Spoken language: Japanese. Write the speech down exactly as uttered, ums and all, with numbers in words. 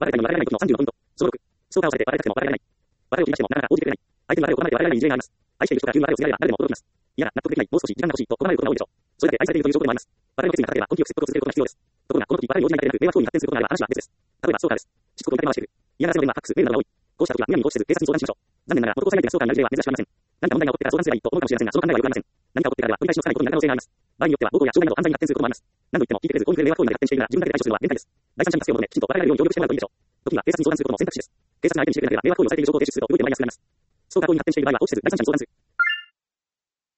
別れたいのに別れられない時のさんじゅうのポイント。小ろく。ストーカーをされて別れたくても別れられない。別れを切り出してもなかなか応じてくれない。相手に別れを拒まれて別れられない事例があります。愛している人から急に別れを告げられれば誰でも驚きます。いや、納得できない、もう少し時間が欲しいと拒まれることが多いでしょう。それだけ愛されているという証拠でもあります。別れの決意が固ければ根気よく説得を続けることが必要です。ところが、この時別れに応じないだけでなく、迷惑行為に発展することがあれば話は別です。例えば、ストーカーです。しつこく見立て回している。嫌がらせの電話、ファックス、メールなどが多い。こうした時はむやみに放置せず警察に相談しましょう。残念ながら、男交際相手がストーカーになる事例は珍しくありません。何か問題が起こってから相談すればいいと思うかもしれませんが、その考えはよくありません。何か起こってからは繰り返しのさらにことになる可能性があります。場合によっては暴行や傷害など犯罪に発展することもあります。何度言っても聞いてくれず、攻撃で迷惑行為まで発展しているなら、自分だけで対処するのは限界です。第三者に助けを求め、きちんと別れられるように協力してもらうといいでしょう。時には警察に相談することも選択肢です。警察が相手にしてくれなければ迷惑行為をされている証拠を提出すると動いてまいりやすくなります。ストーカー行為に発展している場合は放置せず、第三者に相談する。